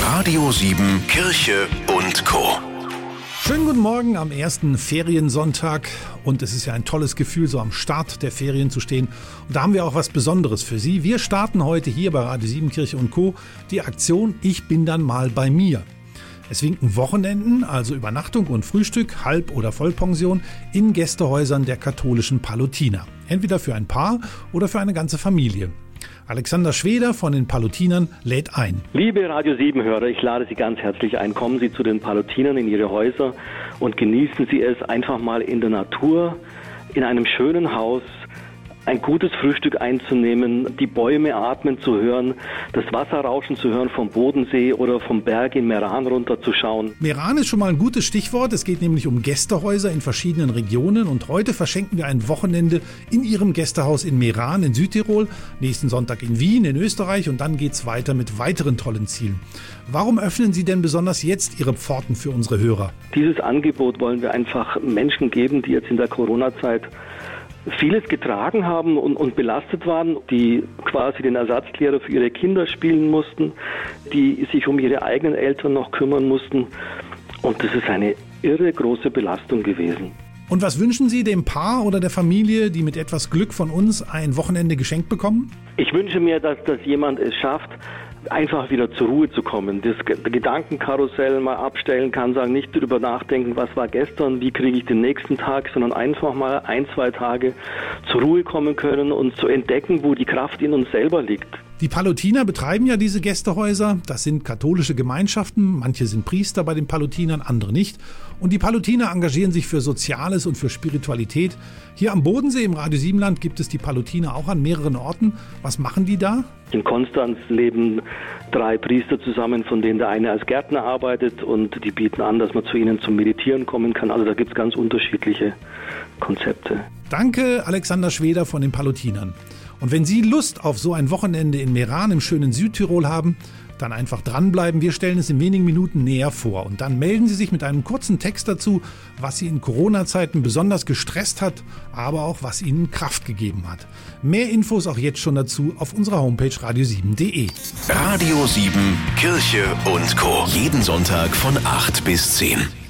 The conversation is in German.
Radio 7 Kirche und Co. Schönen guten Morgen am ersten Feriensonntag und es ist ja ein tolles Gefühl, so am Start der Ferien zu stehen. Und da haben wir auch was Besonderes für Sie. Wir starten heute hier bei Radio 7 Kirche und Co. die Aktion Ich bin dann mal bei mir. Es winken Wochenenden, also Übernachtung und Frühstück, Halb- oder Vollpension in Gästehäusern der katholischen Pallottiner. Entweder für ein Paar oder für eine ganze Familie. Alexander Schweder von den Pallottinern lädt ein. Liebe Radio 7-Hörer, ich lade Sie ganz herzlich ein. Kommen Sie zu den Pallottinern in Ihre Häuser und genießen Sie es einfach mal in der Natur, in einem schönen Haus, ein gutes Frühstück einzunehmen, die Bäume atmen zu hören, das Wasserrauschen zu hören vom Bodensee oder vom Berg in Meran runterzuschauen. Meran ist schon mal ein gutes Stichwort. Es geht nämlich um Gästehäuser in verschiedenen Regionen und heute verschenken wir ein Wochenende in Ihrem Gästehaus in Meran in Südtirol, nächsten Sonntag in Wien in Österreich und dann geht's weiter mit weiteren tollen Zielen. Warum öffnen Sie denn besonders jetzt Ihre Pforten für unsere Hörer? Dieses Angebot wollen wir einfach Menschen geben, die jetzt in der Corona-Zeit vieles getragen haben und belastet waren, die quasi den Ersatzlehrer für ihre Kinder spielen mussten, die sich um ihre eigenen Eltern noch kümmern mussten. Und das ist eine irre große Belastung gewesen. Und was wünschen Sie dem Paar oder der Familie, die mit etwas Glück von uns ein Wochenende geschenkt bekommen? Ich wünsche mir, dass jemand es schafft, einfach wieder zur Ruhe zu kommen, das Gedankenkarussell mal abstellen kann, sagen, nicht darüber nachdenken, was war gestern, wie kriege ich den nächsten Tag, sondern einfach mal 1-2 Tage zur Ruhe kommen können und zu entdecken, wo die Kraft in uns selber liegt. Die Pallottiner betreiben ja diese Gästehäuser. Das sind katholische Gemeinschaften. Manche sind Priester bei den Pallottinern, andere nicht. Und die Pallottiner engagieren sich für Soziales und für Spiritualität. Hier am Bodensee im Radio 7-Land gibt es die Pallottiner auch an mehreren Orten. Was machen die da? In Konstanz leben 3 Priester zusammen, von denen der eine als Gärtner arbeitet und die bieten an, dass man zu ihnen zum Meditieren kommen kann. Also da gibt es ganz unterschiedliche Konzepte. Danke, Alexander Schweder von den Pallottinern. Und wenn Sie Lust auf so ein Wochenende in Meran im schönen Südtirol haben, dann einfach dranbleiben. Wir stellen es in wenigen Minuten näher vor. Und dann melden Sie sich mit einem kurzen Text dazu, was Sie in Corona-Zeiten besonders gestresst hat, aber auch was Ihnen Kraft gegeben hat. Mehr Infos auch jetzt schon dazu auf unserer Homepage radio7.de. Radio 7 Kirche und Co. Jeden Sonntag von 8 bis 10.